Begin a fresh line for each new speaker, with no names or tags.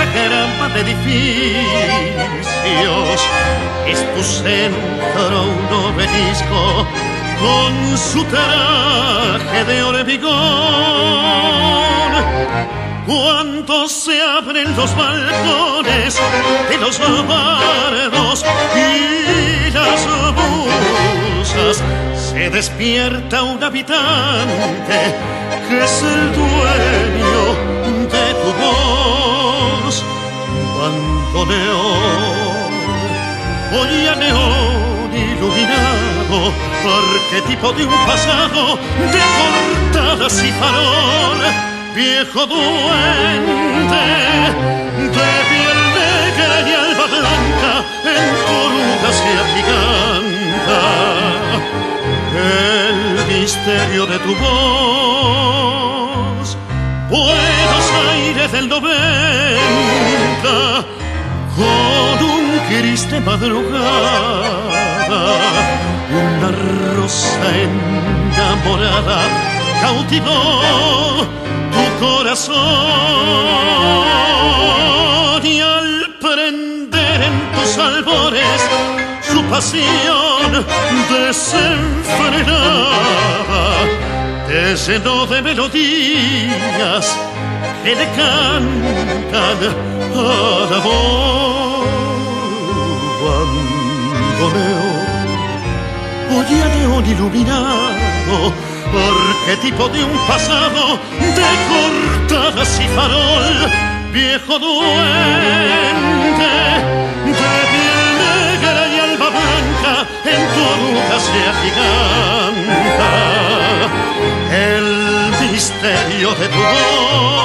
grama de edificios. Es tu centro un obelisco con su traje de hormigón. Cuando se abren los balcones de los bardos y las busas, se despierta un habitante que es el dueño de tu voz. Bandoneón, voy a neón iluminado, arquetipo de un pasado de portadas y farol. Viejo duende de piel negra y alba blanca, en tu oruga se agiganta el misterio de tu voz. Buenos Aires del 90, con un gris de madrugada, una rosa enamorada cautivó tu corazón, y al prender en tus albores su pasión desenfrenada, te llenó de melodías que le cantan al amor. Bandoneón, oye a neón iluminado, arquetipo de un pasado de cortadas y farol. Viejo duende de piel negra y alba blanca, en tu oruga se agiganta el misterio de tu voz.